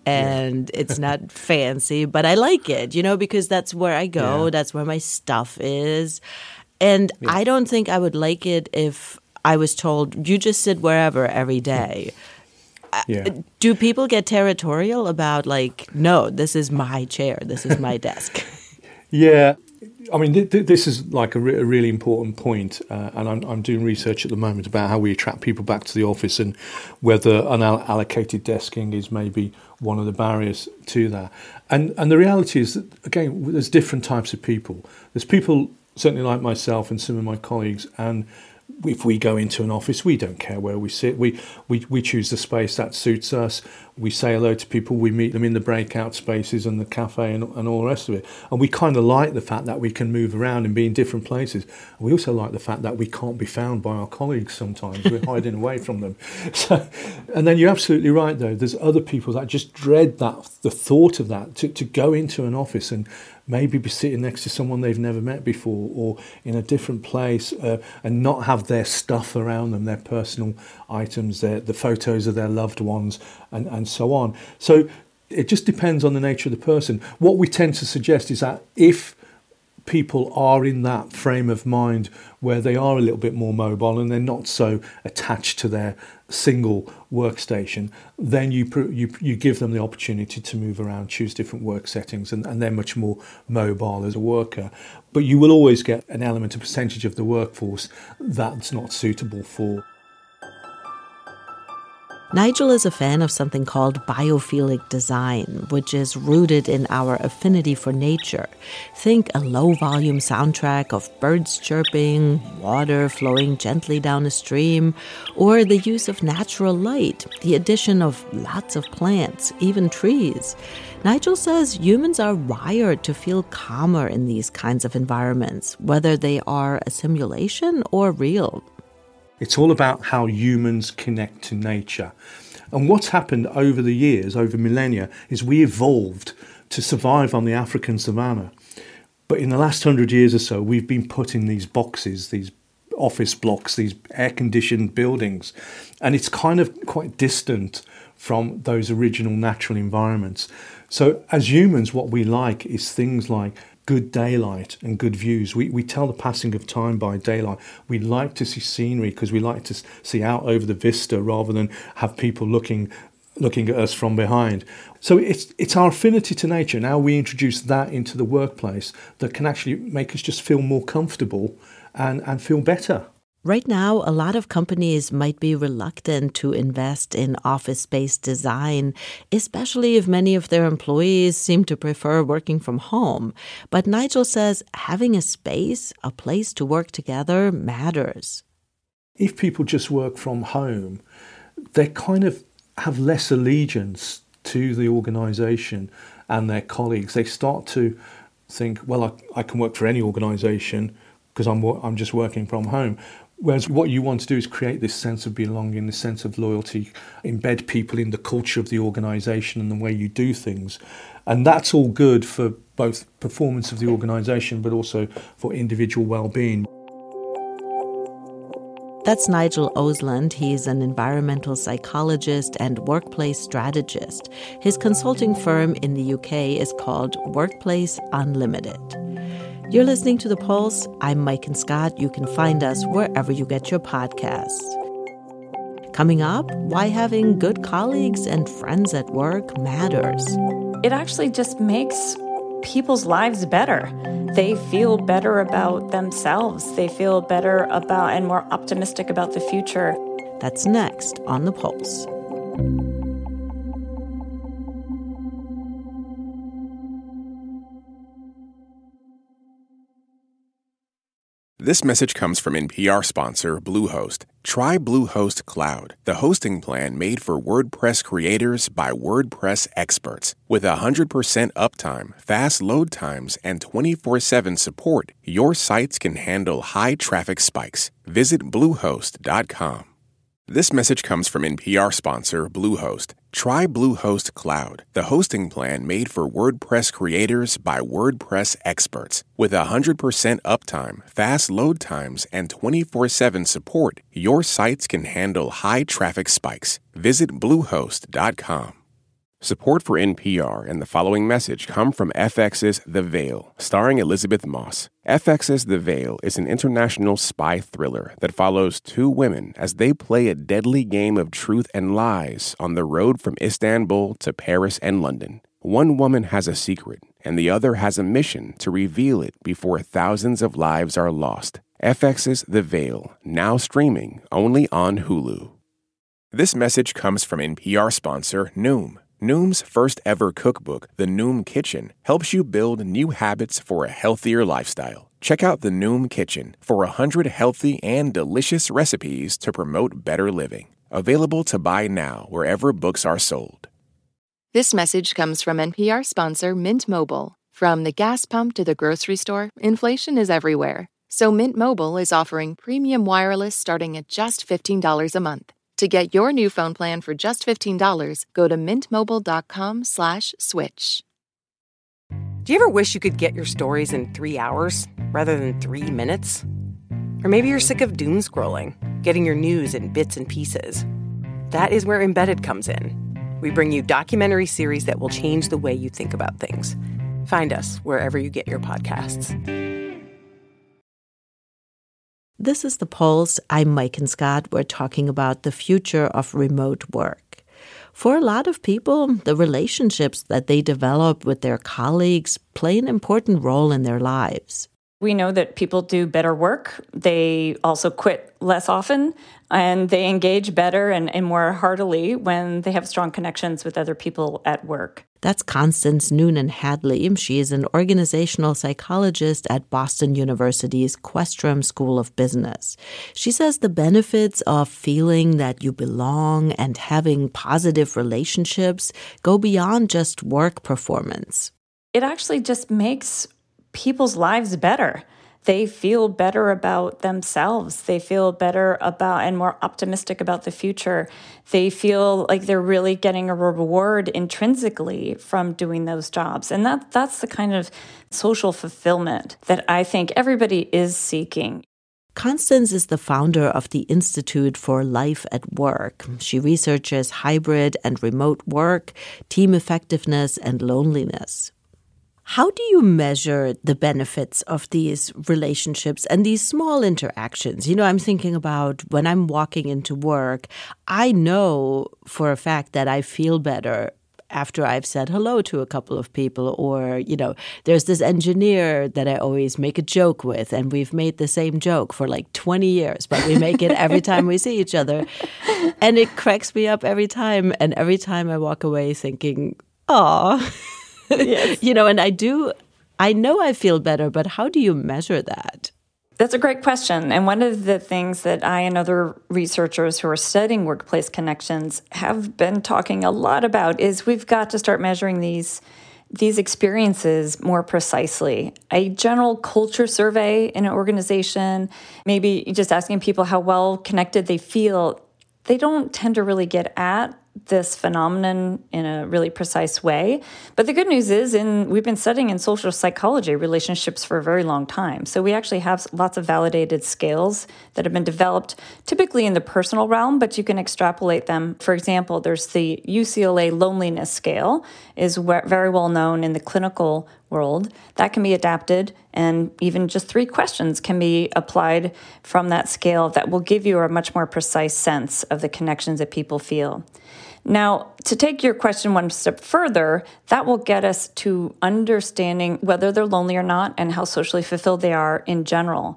Speaker 2: and it's not fancy, but I like it, you know, because that's where I go, that's where my stuff is. And I don't think I would like it if I was told, you just sit wherever every day. Do people get territorial about like, no, this is my chair, this is my desk?
Speaker 17: Yeah, I mean, this is like a really important point, and I'm doing research at the moment about how we attract people back to the office and whether unallocated desking is maybe one of the barriers to that. And the reality is that, again, there's different types of people. There's people, certainly like myself and some of my colleagues, and if we go into an office, we don't care where we sit. We choose the space that suits us. We say hello to people. We meet them in the breakout spaces and the cafe and all the rest of it. And we kind of like the fact that we can move around and be in different places. And we also like the fact that we can't be found by our colleagues sometimes. We're hiding away from them. So, and then you're absolutely right, though. There's other people that just dread the thought of that, to go into an office and maybe be sitting next to someone they've never met before or in a different place and not have their stuff around them, their personal items, the photos of their loved ones and so on. So it just depends on the nature of the person. What we tend to suggest is that if people are in that frame of mind where they are a little bit more mobile and they're not so attached to their single workstation, then you give them the opportunity to move around, choose different work settings, and they're much more mobile as a worker. But you will always get an element, a percentage of the workforce that's not suitable for.
Speaker 2: Nigel is a fan of something called biophilic design, which is rooted in our affinity for nature. Think a low-volume soundtrack of birds chirping, water flowing gently down a stream, or the use of natural light, the addition of lots of plants, even trees. Nigel says humans are wired to feel calmer in these kinds of environments, whether they are a simulation or real.
Speaker 17: It's all about how humans connect to nature. And what's happened over the years, over millennia, is we evolved to survive on the African savanna. But in the last 100 years or so, we've been put in these boxes, these office blocks, these air-conditioned buildings. And it's kind of quite distant from those original natural environments. So as humans, what we like is things like good daylight and good views. We tell the passing of time by daylight. We like to see scenery because we like to see out over the vista rather than have people looking at us from behind. So it's our affinity to nature. Now we introduce that into the workplace that can actually make us just feel more comfortable and feel better.
Speaker 2: Right now, a lot of companies might be reluctant to invest in office space design, especially if many of their employees seem to prefer working from home. But Nigel says having a space, a place to work together, matters.
Speaker 17: If people just work from home, they kind of have less allegiance to the organisation and their colleagues. They start to think, well, I can work for any organisation because I'm just working from home. Whereas what you want to do is create this sense of belonging, this sense of loyalty, embed people in the culture of the organisation and the way you do things. And that's all good for both performance of the organisation, but also for individual well-being.
Speaker 2: That's Nigel Osland. He's an environmental psychologist and workplace strategist. His consulting firm in the UK is called Workplace Unlimited. You're listening to The Pulse. I'm Maiken Scott. You can find us wherever you get your podcasts. Coming up, why having good colleagues and friends at work matters.
Speaker 8: It actually just makes people's lives better. They feel better about themselves. They feel better about and more optimistic about the future.
Speaker 2: That's next on The Pulse.
Speaker 1: This message comes from NPR sponsor Bluehost. Try Bluehost Cloud, the hosting plan made for WordPress creators by WordPress experts. With 100% uptime, fast load times, and 24/7 support, your sites can handle high traffic spikes. Visit Bluehost.com. This message comes from NPR sponsor Bluehost. Try Bluehost Cloud, the hosting plan made for WordPress creators by WordPress experts. With 100% uptime, fast load times, and 24/7 support, your sites can handle high traffic spikes. Visit Bluehost.com. Support for NPR and the following message come from FX's The Veil, starring Elizabeth Moss. FX's The Veil is an international spy thriller that follows two women as they play a deadly game of truth and lies on the road from Istanbul to Paris and London. One woman has a secret, and the other has a mission to reveal it before thousands of lives are lost. FX's The Veil, now streaming only on Hulu. This message comes from NPR sponsor Noom. Noom's first ever cookbook, The Noom Kitchen, helps you build new habits for a healthier lifestyle. Check out The Noom Kitchen for 100 healthy and delicious recipes to promote better living. Available to buy now wherever books are sold.
Speaker 18: This message comes from NPR sponsor Mint Mobile. From the gas pump to the grocery store, inflation is everywhere. So Mint Mobile is offering premium wireless starting at just $15 a month. To get your new phone plan for just $15, go to mintmobile.com/switch.
Speaker 9: Do you ever wish you could get your stories in 3 hours rather than 3 minutes? Or maybe you're sick of doom scrolling, getting your news in bits and pieces. That is where Embedded comes in. We bring you documentary series that will change the way you think about things. Find us wherever you get your podcasts.
Speaker 2: This is The Pulse. I'm Maiken Scott. We're talking about the future of remote work. For a lot of people, the relationships that they develop with their colleagues play an important role in their lives.
Speaker 8: We know that people do better work. They also quit less often, and they engage better and more heartily when they have strong connections with other people at work.
Speaker 2: That's Constance Noonan Hadley. She is an organizational psychologist at Boston University's Questrom School of Business. She says the benefits of feeling that you belong and having positive relationships go beyond just work performance.
Speaker 8: It actually just makes people's lives better. They feel better about themselves. They feel better about and more optimistic about the future. They feel like they're really getting a reward intrinsically from doing those jobs. And that's the kind of social fulfillment that I think everybody is seeking.
Speaker 2: Constance is the founder of the Institute for Life at Work. She researches hybrid and remote work, team effectiveness, and loneliness. How do you measure the benefits of these relationships and these small interactions? I'm thinking about when I'm walking into work, I know for a fact that I feel better after I've said hello to a couple of people, or, there's this engineer that I always make a joke with, and we've made the same joke for like 20 years, but we make it every time we see each other. And it cracks me up every time. And every time I walk away thinking, aw. Yes. And I know I feel better, but how do you measure that?
Speaker 8: That's a great question. And one of the things that I and other researchers who are studying workplace connections have been talking a lot about is we've got to start measuring these experiences more precisely. A general culture survey in an organization, maybe just asking people how well connected they feel, they don't tend to really get at this phenomenon in a really precise way. But the good news is, we've been studying in social psychology relationships for a very long time. So we actually have lots of validated scales that have been developed, typically in the personal realm, but you can extrapolate them. For example, there's the UCLA Loneliness Scale, is very well known in the clinical world. That can be adapted, and even just 3 questions can be applied from that scale that will give you a much more precise sense of the connections that people feel. Now, to take your question one step further, that will get us to understanding whether they're lonely or not and how socially fulfilled they are in general.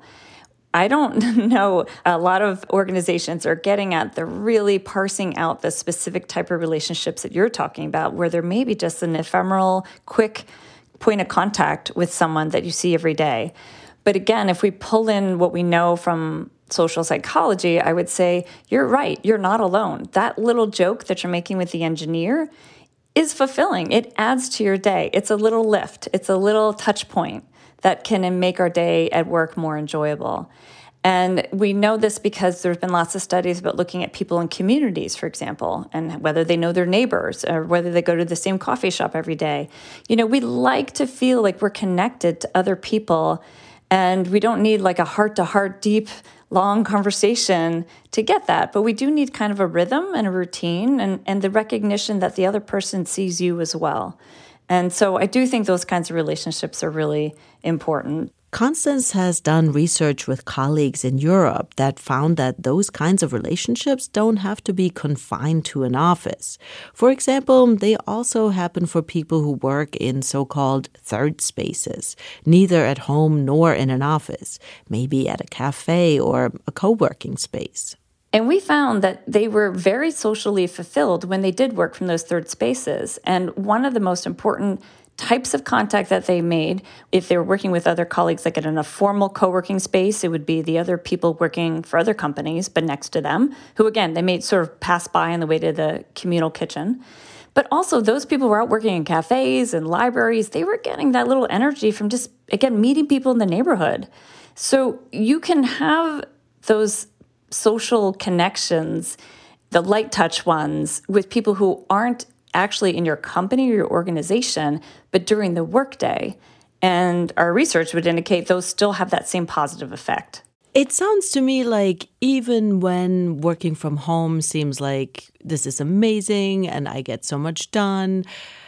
Speaker 8: I don't know, a lot of organizations are getting at the really parsing out the specific type of relationships that you're talking about, where there may be just an ephemeral, quick point of contact with someone that you see every day. But again, if we pull in what we know from social psychology, I would say, you're right, you're not alone. That little joke that you're making with the engineer is fulfilling. It adds to your day. It's a little lift. It's a little touch point that can make our day at work more enjoyable. And we know this because there's been lots of studies about looking at people in communities, for example, and whether they know their neighbors or whether they go to the same coffee shop every day. We like to feel like we're connected to other people, and we don't need like a heart-to-heart, deep, long conversation to get that. But we do need kind of a rhythm and a routine and the recognition that the other person sees you as well. And so I do think those kinds of relationships are really important.
Speaker 2: Constance has done research with colleagues in Europe that found that those kinds of relationships don't have to be confined to an office. For example, they also happen for people who work in so-called third spaces, neither at home nor in an office, maybe at a cafe or a co-working space.
Speaker 8: And we found that they were very socially fulfilled when they did work from those third spaces. And one of the most important types of contact that they made, if they were working with other colleagues, like in a formal co-working space, it would be the other people working for other companies, but next to them, who, again, they may sort of pass by on the way to the communal kitchen. But also those people who were out working in cafes and libraries, they were getting that little energy from just, again, meeting people in the neighborhood. So you can have those social connections, the light touch ones, with people who aren't actually in your company or your organization, but during the workday. And our research would indicate those still have that same positive effect.
Speaker 2: It sounds to me like even when working from home seems like this is amazing and I get so much done,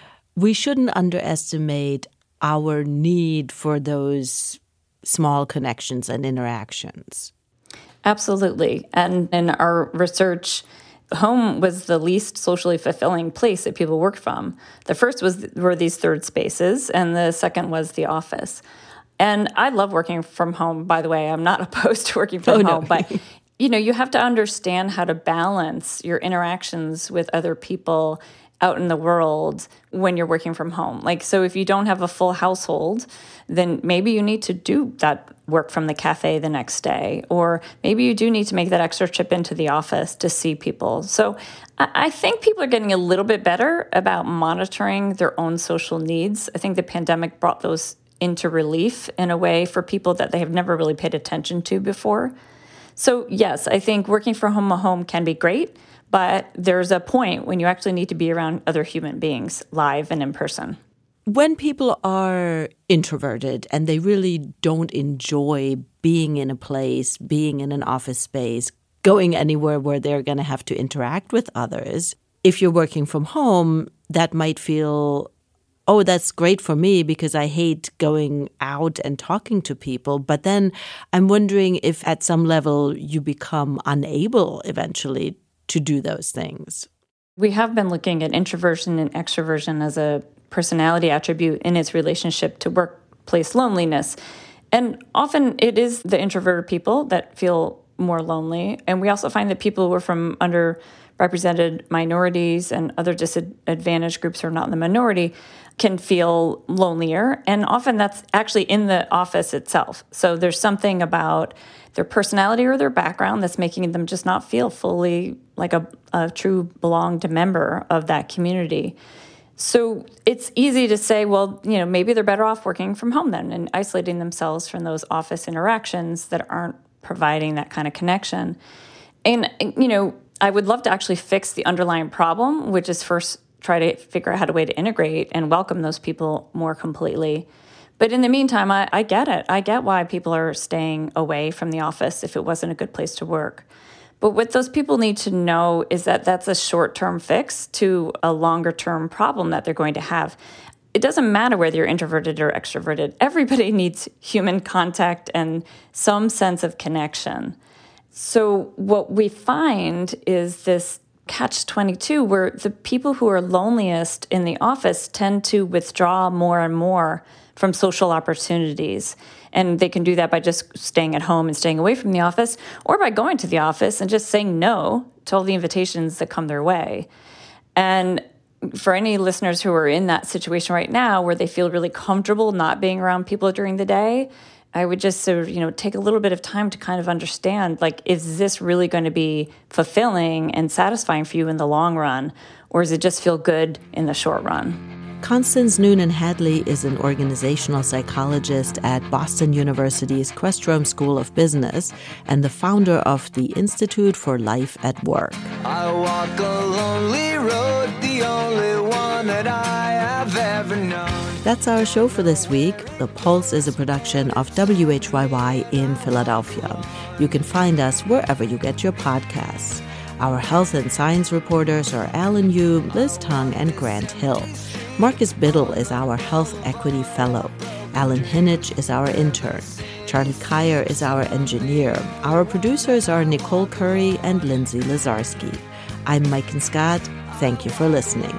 Speaker 2: we shouldn't underestimate our need for those small connections and interactions.
Speaker 8: Absolutely. And in our research, home was the least socially fulfilling place that people worked from. The first were these third spaces, and the second was the office. And I love working from home, by the way. I'm not opposed to working from home, but you have to understand how to balance your interactions with other people out in the world when you're working from home. So if you don't have a full household, then maybe you need to do that work from the cafe the next day, or maybe you do need to make that extra trip into the office to see people. So I think people are getting a little bit better about monitoring their own social needs. I think the pandemic brought those into relief in a way for people that they have never really paid attention to before. So yes, I think working from home can be great, but there's a point when you actually need to be around other human beings live and in person.
Speaker 2: When people are introverted and they really don't enjoy being in a place, being in an office space, going anywhere where they're going to have to interact with others, if you're working from home, that might feel, oh, that's great for me because I hate going out and talking to people. But then I'm wondering if at some level you become unable eventually to do those things.
Speaker 8: We have been looking at introversion and extroversion as a personality attribute in its relationship to workplace loneliness. And often it is the introverted people that feel more lonely. And we also find that people who are from underrepresented minorities and other disadvantaged groups who are not in the minority can feel lonelier. And often that's actually in the office itself. So there's something about their personality or their background that's making them just not feel fully like a true belonged member of that community. So it's easy to say, well, maybe they're better off working from home then and isolating themselves from those office interactions that aren't providing that kind of connection. And, I would love to actually fix the underlying problem, which is first try to figure out a way to integrate and welcome those people more completely. But in the meantime, I get it. I get why people are staying away from the office if it wasn't a good place to work. But what those people need to know is that that's a short-term fix to a longer-term problem that they're going to have. It doesn't matter whether you're introverted or extroverted. Everybody needs human contact and some sense of connection. So what we find is this catch-22 where the people who are loneliest in the office tend to withdraw more and more from social opportunities. And they can do that by just staying at home and staying away from the office, or by going to the office and just saying no to all the invitations that come their way. And for any listeners who are in that situation right now where they feel really comfortable not being around people during the day, I would just take a little bit of time to kind of understand, is this really going to be fulfilling and satisfying for you in the long run, or does it just feel good in the short run?
Speaker 2: Constance Noonan Hadley is an organizational psychologist at Boston University's Questrom School of Business and the founder of the Institute for Life at Work.
Speaker 10: I walk a lonely road, the only one that I have ever known.
Speaker 2: That's our show for this week. The Pulse is a production of WHYY in Philadelphia. You can find us wherever you get your podcasts. Our health and science reporters are Alan Yu, Liz Tung, and Grant Hill. Marcus Biddle is our Health Equity Fellow. Alan Hinich is our intern. Charlie Kyer is our engineer. Our producers are Nicole Curry and Lindsay Lazarski. I'm Maiken Scott. Thank you for listening.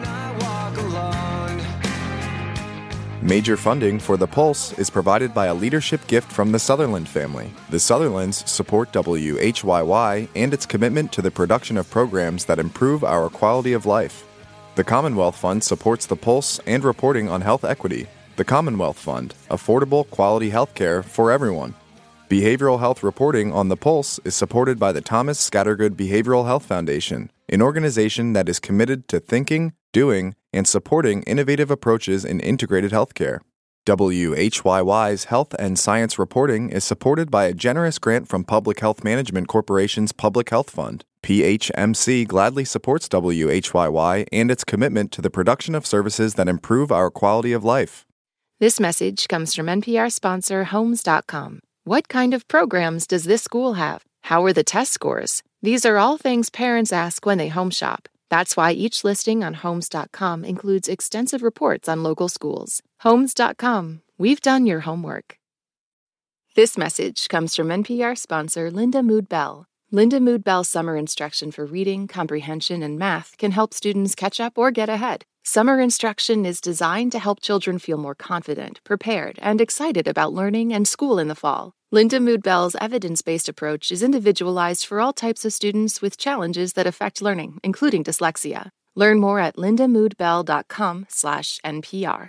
Speaker 1: Major funding for The Pulse is provided by a leadership gift from the Sutherland family. The Sutherlands support WHYY and its commitment to the production of programs that improve our quality of life. The Commonwealth Fund supports The Pulse and reporting on health equity. The Commonwealth Fund, affordable, quality health care for everyone. Behavioral health reporting on The Pulse is supported by the Thomas Scattergood Behavioral Health Foundation, an organization that is committed to thinking, doing, and supporting innovative approaches in integrated healthcare. WHYY's health and science reporting is supported by a generous grant from Public Health Management Corporation's Public Health Fund. PHMC gladly supports WHYY and its commitment to the production of services that improve our quality of life.
Speaker 18: This message comes from NPR sponsor Homes.com. What kind of programs does this school have? How are the test scores? These are all things parents ask when they home shop. That's why each listing on Homes.com includes extensive reports on local schools. Homes.com. We've done your homework. This message comes from NPR sponsor Linda Mood Bell. Linda Mood Bell summer instruction for reading, comprehension, and math can help students catch up or get ahead. Summer instruction is designed to help children feel more confident, prepared, and excited about learning and school in the fall. Linda Mood Bell's evidence-based approach is individualized for all types of students with challenges that affect learning, including dyslexia. Learn more at lindamoodbell.com/NPR.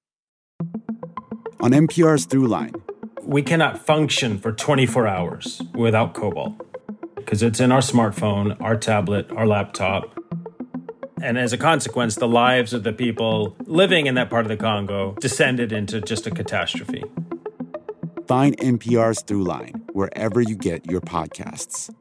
Speaker 11: On NPR's Throughline,
Speaker 12: we cannot function for 24 hours without cobalt because it's in our smartphone, our tablet, our laptop. And as a consequence, the lives of the people living in that part of the Congo descended into just a catastrophe.
Speaker 11: Find NPR's Throughline wherever you get your podcasts.